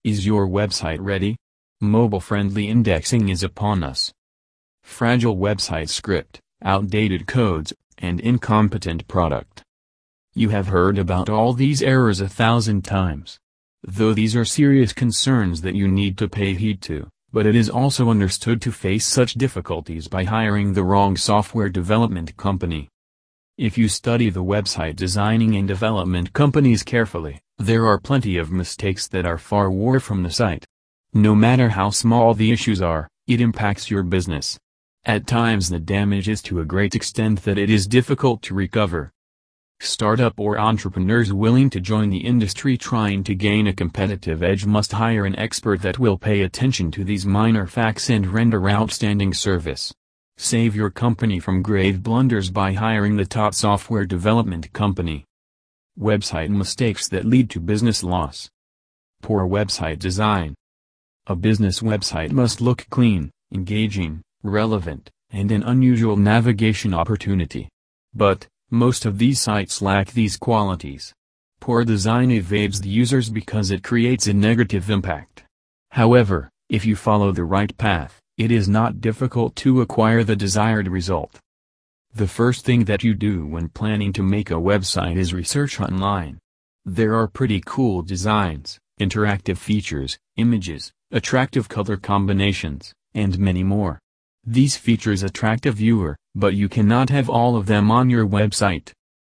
Is your website ready? Mobile-friendly indexing is upon us. Fragile website script, outdated codes, and incompetent product. You have heard about all these errors 1,000 times. Though these are serious concerns that you need to pay heed to, but it is also understood to face such difficulties by hiring the wrong software development company. If you study the website designing and development companies carefully, there are plenty of mistakes that are far worse from the site. No matter how small the issues are, it impacts your business. At times the damage is to a great extent that it is difficult to recover. Startup or entrepreneurs willing to join the industry trying to gain a competitive edge must hire an expert that will pay attention to these minor facts and render outstanding service. Save your company from grave blunders by hiring the top software development company. Website mistakes that lead to business loss. Poor website design. A business website must look clean, engaging, relevant, and an unusual navigation opportunity. But, most of these sites lack these qualities. Poor design evades the users because it creates a negative impact. However, if you follow the right path, it is not difficult to acquire the desired result. The first thing that you do when planning to make a website is research online. There are pretty cool designs, interactive features, images, attractive color combinations, and many more. These features attract a viewer, but you cannot have all of them on your website.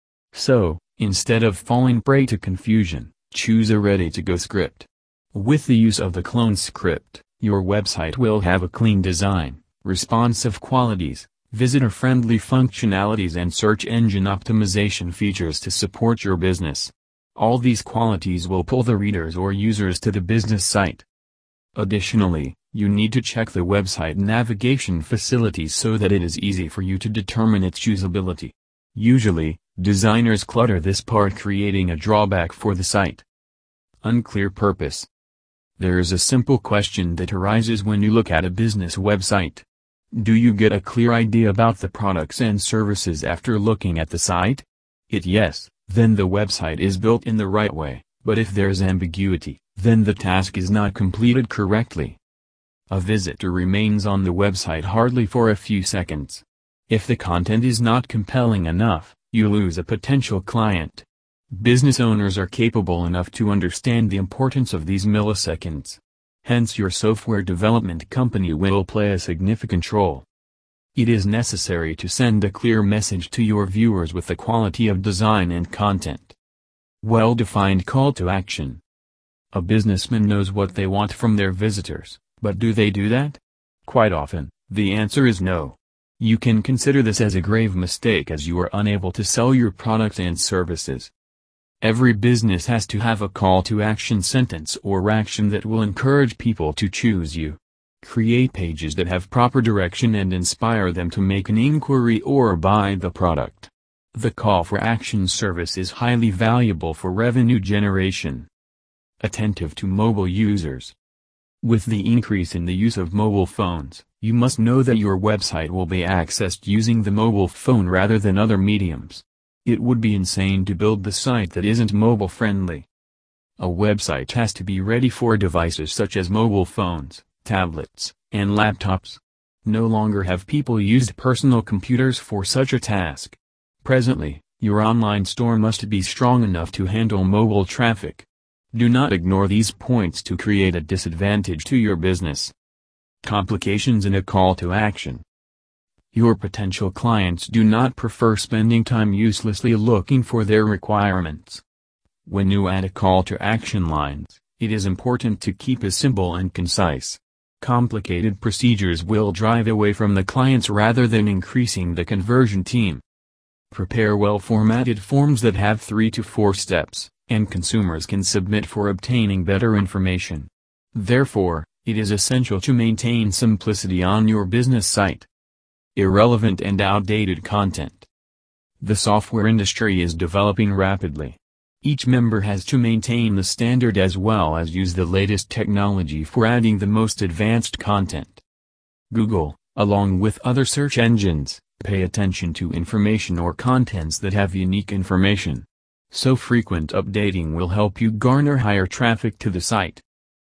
So, instead of falling prey to confusion, choose a ready-to-go script. With the use of the clone script, your website will have a clean design, responsive qualities, visitor-friendly functionalities and search engine optimization features to support your business. All these qualities will pull the readers or users to the business site. Additionally, you need to check the website navigation facilities so that it is easy for you to determine its usability. Usually, designers clutter this part, creating a drawback for the site. Unclear purpose. There is a simple question that arises when you look at a business website. Do you get a clear idea about the products and services after looking at the site? If yes, then the website is built in the right way, but if there's ambiguity, then the task is not completed correctly. A visitor remains on the website hardly for a few seconds. If the content is not compelling enough, you lose a potential client. Business owners are capable enough to understand the importance of these milliseconds. Hence your software development company will play a significant role. It is necessary to send a clear message to your viewers with the quality of design and content. Well-defined call to action. A businessman knows what they want from their visitors, but do they do that? Quite often, the answer is no. You can consider this as a grave mistake as you are unable to sell your products and services. Every business has to have a call to action sentence or action that will encourage people to choose you. Create pages that have proper direction and inspire them to make an inquiry or buy the product. The call for action service is highly valuable for revenue generation. Attentive to mobile users. With the increase in the use of mobile phones, you must know that your website will be accessed using the mobile phone rather than other mediums. It would be insane to build the site that isn't mobile-friendly. A website has to be ready for devices such as mobile phones, tablets, and laptops. No longer have people used personal computers for such a task. Presently, your online store must be strong enough to handle mobile traffic. Do not ignore these points to create a disadvantage to your business. Complications in a call to action. Your potential clients do not prefer spending time uselessly looking for their requirements. When you add a call to action lines, it is important to keep it simple and concise. Complicated procedures will drive away from the clients rather than increasing the conversion team. Prepare well-formatted forms that have 3 to 4 steps, and consumers can submit for obtaining better information. Therefore, it is essential to maintain simplicity on your business site. Irrelevant and outdated content. The software industry is developing rapidly. Each member has to maintain the standard as well as use the latest technology for adding the most advanced content. Google, along with other search engines, pay attention to information or contents that have unique information. So frequent updating will help you garner higher traffic to the site.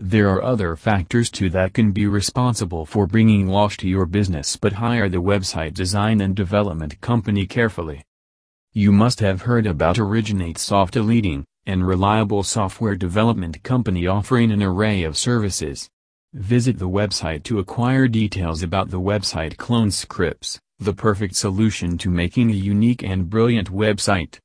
There are other factors too that can be responsible for bringing loss to your business, but hire the website design and development company carefully. You must have heard about OriginateSoft, a leading and reliable software development company offering an array of services. Visit the website to acquire details about the website clone scripts, the perfect solution to making a unique and brilliant website.